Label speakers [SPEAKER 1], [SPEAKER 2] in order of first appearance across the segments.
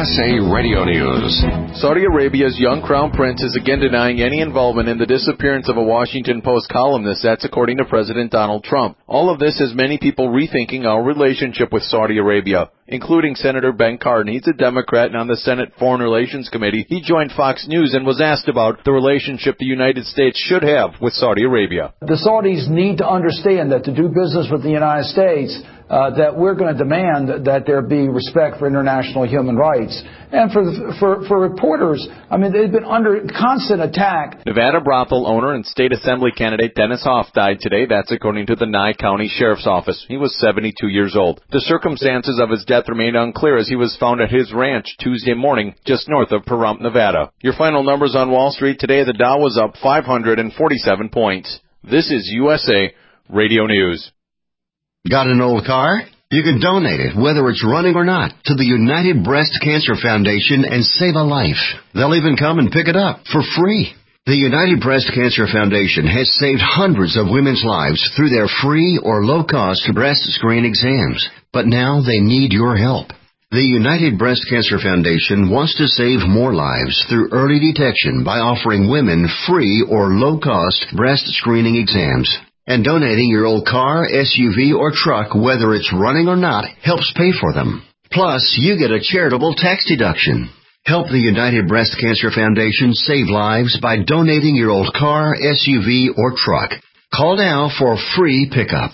[SPEAKER 1] USA Radio News.
[SPEAKER 2] Saudi Arabia's young crown prince is again denying any involvement in the disappearance of a Washington Post columnist. That's according to President Donald Trump. All of this has many people rethinking our relationship with Saudi Arabia, including Senator Ben Cardin. He's a Democrat and on the Senate Foreign Relations Committee. He joined Fox News and was asked about the relationship the United States should have with Saudi Arabia.
[SPEAKER 3] The Saudis need to understand that to do business with the United States, that we're going to demand that there be respect for international human rights. And for reporters, I mean, they've been under constant attack.
[SPEAKER 2] Nevada brothel owner and state assembly candidate Dennis Hoff died today. That's according to the Nye County Sheriff's Office. He was 72 years old. The circumstances of his death remain unclear as he was found at his ranch Tuesday morning just north of Pahrump, Nevada. Your final numbers on Wall Street today, the Dow was up 547 points. This is USA Radio News.
[SPEAKER 4] Got an old car? You can donate it, whether it's running or not, to the United Breast Cancer Foundation and save a life. They'll even come and pick it up for free. The United Breast Cancer Foundation has saved hundreds of women's lives through their free or low-cost breast screen exams. But now they need your help. The United Breast Cancer Foundation wants to save more lives through early detection by offering women free or low-cost breast screening exams. And donating your old car, SUV, or truck, whether it's running or not, helps pay for them. Plus, you get a charitable tax deduction. Help the United Breast Cancer Foundation save lives by donating your old car, SUV, or truck. Call now for a free pickup.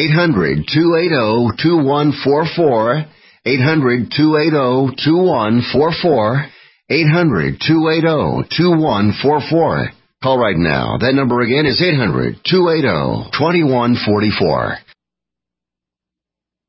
[SPEAKER 4] 800-280-2144. 800-280-2144. 800-280-2144. Call right now. That number again is 800-280-2144.